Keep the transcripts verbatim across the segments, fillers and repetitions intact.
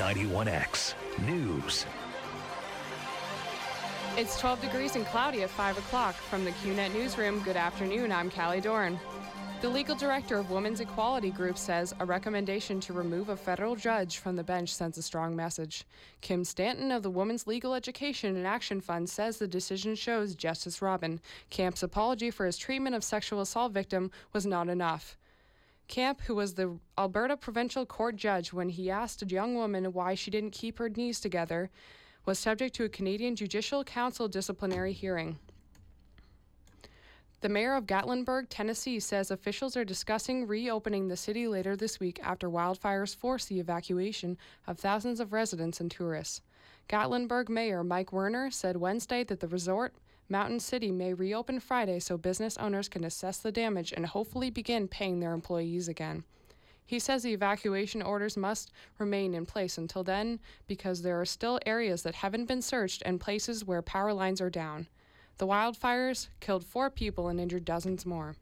ninety-one X News. It's twelve degrees and cloudy at five o'clock. From the Q net Newsroom, good afternoon, I'm Callie Dorn. The legal director of Women's Equality Group says a recommendation to remove a federal judge from the bench sends a strong message. Kim Stanton of the Women's Legal Education and Action Fund says the decision shows Justice Robin Camp's apology for his treatment of sexual assault victim was not enough. Camp, who was the Alberta Provincial Court judge when he asked a young woman why she didn't keep her knees together, was subject to a Canadian Judicial Council disciplinary hearing. The mayor of Gatlinburg, Tennessee, says officials are discussing reopening the city later this week after wildfires forced the evacuation of thousands of residents and tourists. Gatlinburg Mayor Mike Werner said Wednesday that the resort Mountain City may reopen Friday so business owners can assess the damage and hopefully begin paying their employees again. He says the evacuation orders must remain in place until then because there are still areas that haven't been searched and places where power lines are down. The wildfires killed four people and injured dozens more.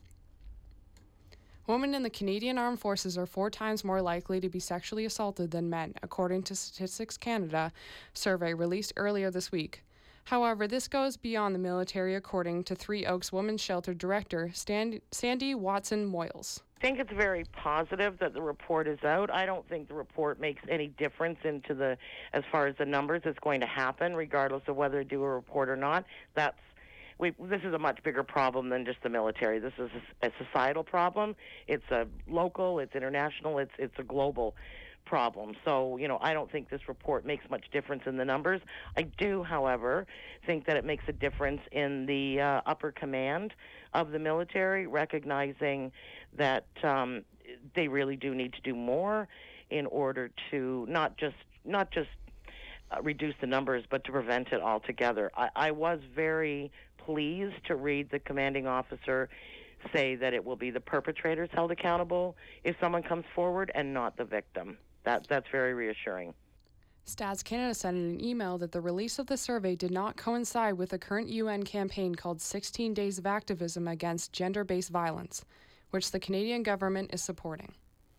Women in the Canadian Armed Forces are four times more likely to be sexually assaulted than men, according to Statistics Canada survey released earlier this week. However, this goes beyond the military, according to Three Oaks Women's Shelter Director Stan- Sandy Watson-Moyles. I think it's very positive that the report is out. I don't think the report makes any difference into the, as far as the numbers, it's going to happen, regardless of whether to do a report or not. That's, we, this is a much bigger problem than just the military. This is a, a societal problem. It's a local, it's international, it's it's a global problem. So, you know, I don't think this report makes much difference in the numbers. I do, however, think that it makes a difference in the uh, upper command of the military, recognizing that um, they really do need to do more in order to not just not just uh, reduce the numbers, but to prevent it altogether. I, I was very pleased to read the commanding officer say that it will be the perpetrators held accountable if someone comes forward and not the victim. That that's very reassuring. Stats Canada said in an email that the release of the survey did not coincide with the current U N campaign called sixteen Days of Activism Against Gender-Based Violence, which the Canadian government is supporting.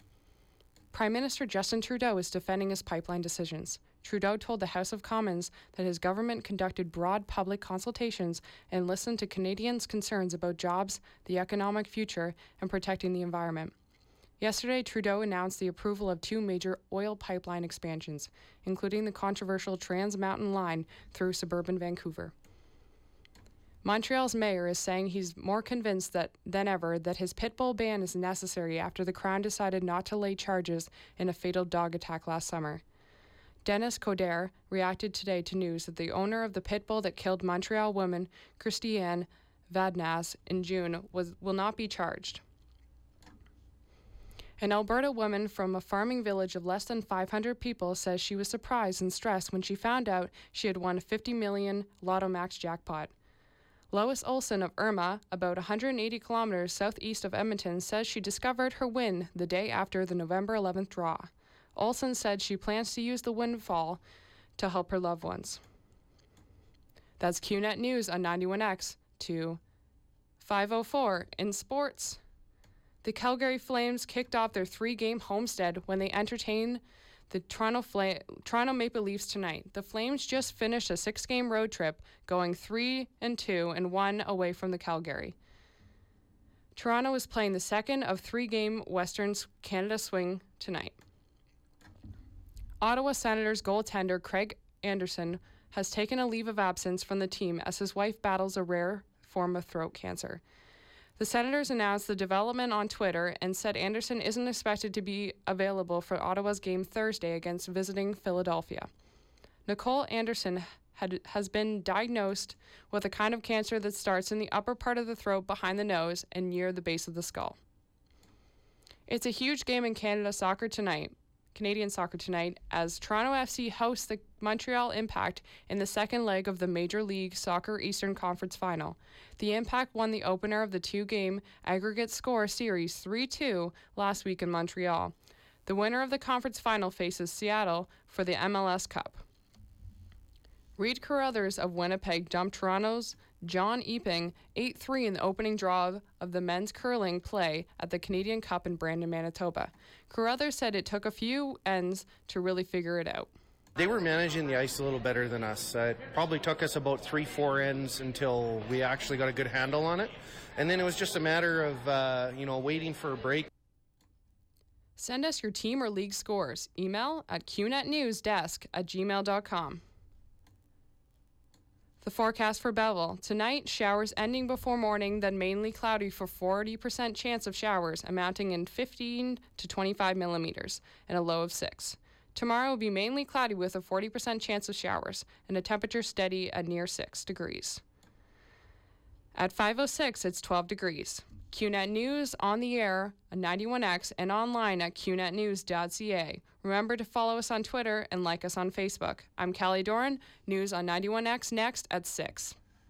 Prime Minister Justin Trudeau is defending his pipeline decisions. Trudeau told the House of Commons that his government conducted broad public consultations and listened to Canadians' concerns about jobs, the economic future, and protecting the environment. Yesterday, Trudeau announced the approval of two major oil pipeline expansions, including the controversial Trans Mountain Line through suburban Vancouver. Montreal's mayor is saying he's more convinced that, than ever that his pit bull ban is necessary after the Crown decided not to lay charges in a fatal dog attack last summer. Dennis Coderre reacted today to news that the owner of the pit bull that killed Montreal woman Christiane Vadnais in June was, will not be charged. An Alberta woman from a farming village of less than five hundred people says she was surprised and stressed when she found out she had won a fifty million dollars Lotto Max jackpot. Lois Olson of Irma, about one hundred eighty kilometers southeast of Edmonton, says she discovered her win the day after the November eleventh draw. Olson said she plans to use the windfall to help her loved ones. That's Q net News on ninety-one X to five oh four in sports. The Calgary Flames kicked off their three-game homestead when they entertained the Toronto, Fla- Toronto Maple Leafs tonight. The Flames just finished a six-game road trip, going three and two and one away from the Calgary. Toronto is playing the second of three-game Western Canada swing tonight. Ottawa Senators goaltender Craig Anderson has taken a leave of absence from the team as his wife battles a rare form of throat cancer. The Senators announced the development on Twitter and said Anderson isn't expected to be available for Ottawa's game Thursday against visiting Philadelphia. Nicole Anderson had, has been diagnosed with a kind of cancer that starts in the upper part of the throat behind the nose and near the base of the skull. It's a huge game in Canada soccer tonight, Canadian soccer tonight, as Toronto F C hosts the Montreal Impact in the second leg of the Major League Soccer Eastern Conference Final. The Impact won the opener of the two-game aggregate score series three two last week in Montreal. The winner of the conference final faces Seattle for the M L S Cup. Reed Carruthers of Winnipeg dumped Toronto's John Epping eight three in the opening draw of the men's curling play at the Canadian Cup in Brandon, Manitoba. Carruthers said it took a few ends to really figure it out. They were managing the ice a little better than us. Uh, it probably took us about three, four ends until we actually got a good handle on it. And then it was just a matter of, uh, you know, waiting for a break. Send us your team or league scores. Email at qnetnewsdesk at gmail dot com. The forecast for Belleville. Tonight, showers ending before morning, then mainly cloudy for forty percent chance of showers, amounting in fifteen to twenty-five millimeters, and a low of six. Tomorrow will be mainly cloudy with a forty percent chance of showers, and a temperature steady at near six degrees. At five oh six, it's twelve degrees. Q Net News on the air on ninety-one X and online at q net news dot c a. Remember to follow us on Twitter and like us on Facebook. I'm Callie Doran. News on ninety-one X next at six.